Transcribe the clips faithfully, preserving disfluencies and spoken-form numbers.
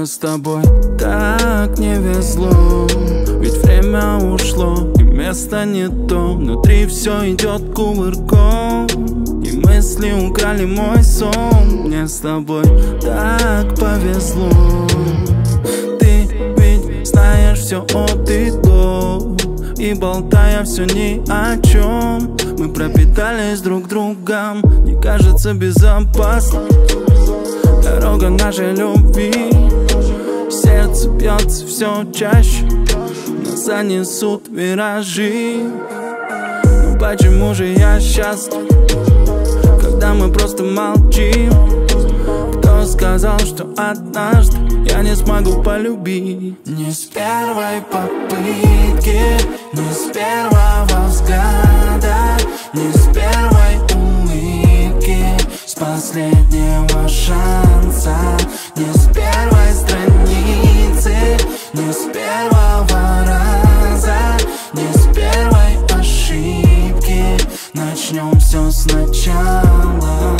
Мне с тобой так не везло, ведь время ушло и место не то. Внутри все идет кувырком, и мысли украли мой сон. Мне с тобой так повезло. Ты ведь знаешь все от и до, и болтая все ни о чем, мы пропитались друг другом. Не кажется безопасно дорога нашей любви. Сердце бьется все чаще, нас занесут виражи. Но почему же я счастлив, когда мы просто молчим? Кто сказал, что однажды я не смогу полюбить? Не с первой попытки, не с первого взгляда, не с первой улыбки, с последнего шанса, не с первой страницы, не с первого раза, не с первой ошибки. Начнем все сначала.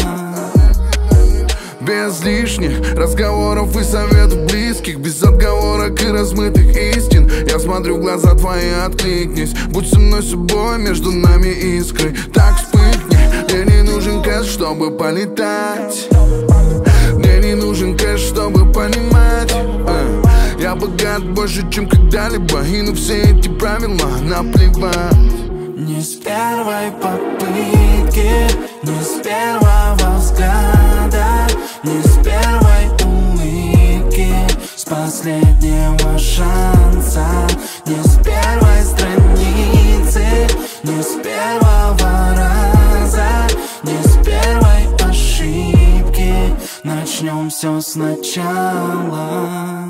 Без лишних разговоров и советов близких, без отговорок и размытых истин. Я смотрю в глаза твои, откликнись. Будь со мной собой, между нами искры. Так вспыхни. Мне не нужен кэш, чтобы полетать. Мне не нужен кэш, чтобы понимать. э, Я богат больше, чем когда-либо, и на все эти правила наплевать. Не с первой попытки, не с первого взгляда, не с первой улыбки, с последнего шанса, не с первой страницы, не с первого раза, не с первой ошибки. Начнем все сначала.